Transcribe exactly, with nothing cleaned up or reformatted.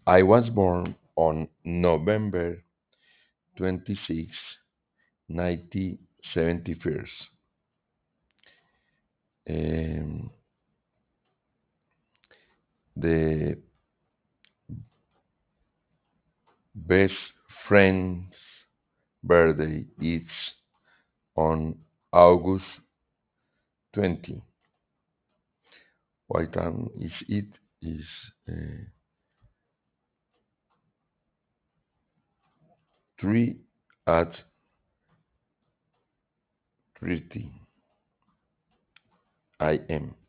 I was born on November twenty-sixth, nineteen seventy-one. Um, the best friend's birthday is on August twentieth. What time is it? Is uh, three at thirty a m.